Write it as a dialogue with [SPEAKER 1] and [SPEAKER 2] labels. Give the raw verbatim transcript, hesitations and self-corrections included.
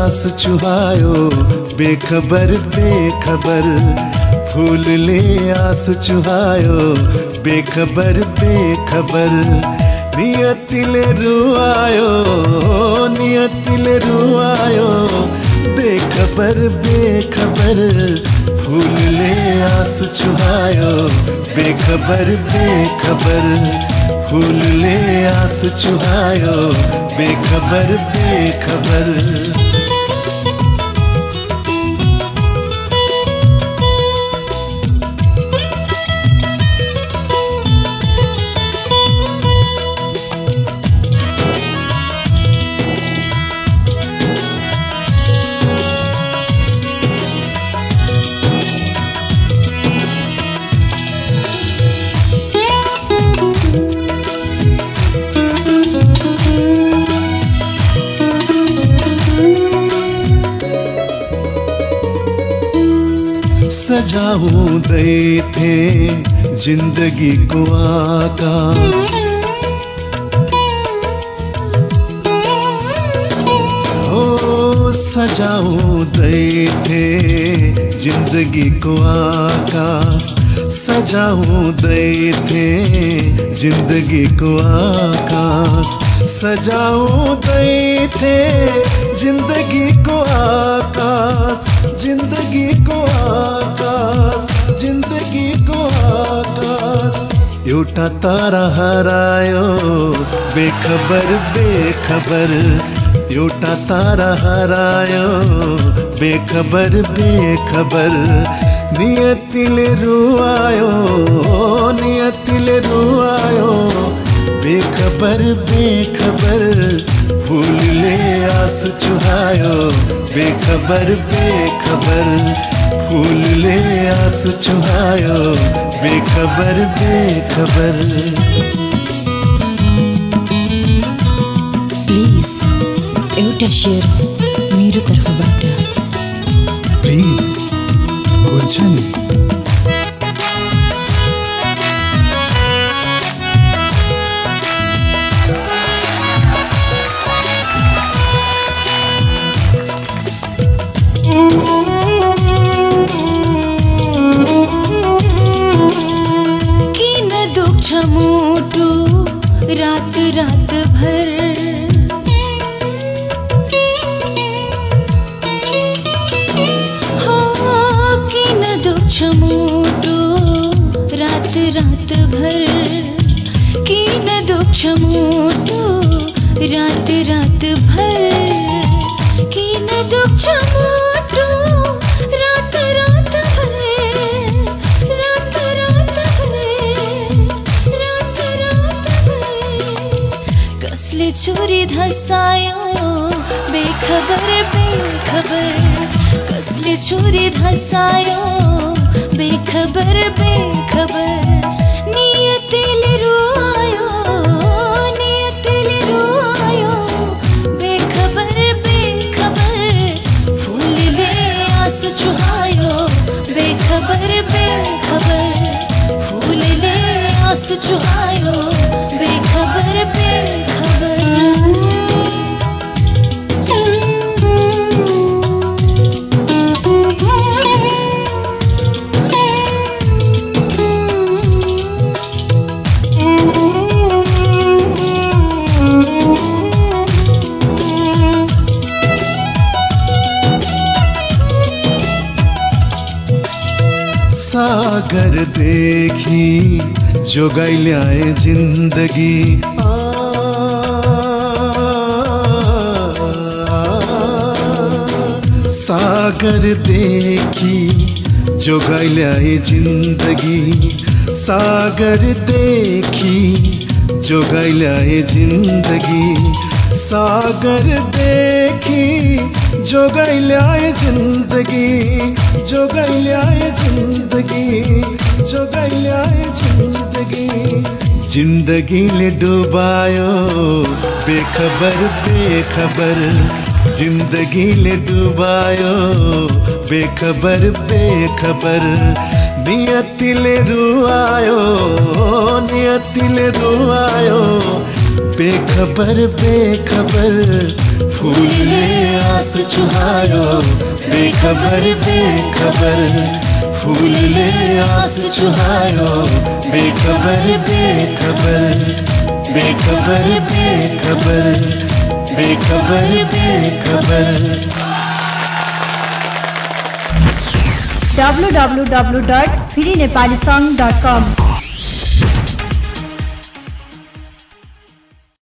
[SPEAKER 1] आस चुहायो बेखबर बेखबर फूलले आस चुहायो बेखबर बेखबर नियतिले रुआयो नियतिले रुआयो बेखबर बेखबर फूलले आस चुहायो बेखबर बेखबर फूलले आस चुहायो बेखबर बेखबर सजाउँदै थे जिन्दगी को आकाश हो सजाउँदै थे जिन्दगी को आकाश सजाउँदै थे जिन्दगी को आकाश सजाउँदै थे जिन्दगी को आकाश जिन्दगी को आकाश जिन्दगी को आकाश एउटा तारा हरायो बेखबर बेखबर एउटा तारा हरायो बेखबर बेखबर नियतिले रुआयो नियतिले रुआयो बेखबर बेखबर फूलले आस चुहायो बेखबर बेखबर फूलले आस चुहायो बेखबर बेखबर
[SPEAKER 2] प्लिज एउटा शेयर मेरो तर्फबाट
[SPEAKER 1] प्लिज हुन्छ नि
[SPEAKER 2] किन दुख्छ मुटु रात रात भर हो किन दुख्छ मुटु रात रात भर किन दुख्छ मुटु रात रात भर किन दुख्छ मुटु रात रात भर रात रात भर रात रात भर कसले छुरी धसायो बेखबर बेखबर कसले छुरी धसायो बेखबर बेखबर नियतिले रुआयो नियतिले रुआयो बेखबर बेखबर फूलले आस चुहायो बेखबर बेखबर फूलले आस चुहायो बेखबर बेखबर
[SPEAKER 1] सागर देखी जोगाई ल्याए जिन्दगी आ, सागर देखी जोगाई ल्याए जिन्दगी सागर देखी जोगाई ल्याए जिन्दगी सागर देखी जोगाई ल्याए जिन्दगी जोगाई ल्याए जिन्दगी जोगाई ल्याए जिन्दगी जिन्दगीले डुबायो बेखबर बेखबर जिन्दगीले डुबायो बेखबर बेखबर नियतिले रुआयो नियतिले रुआयो बेखबर बेखबर फूलले आस चुहायो बेखबर बेखबर फूलले आस चुहायो बेखबर बेखबर बेखबर बेखबर बेखबर बेखबर
[SPEAKER 3] W W W dot free Nepali song dot कम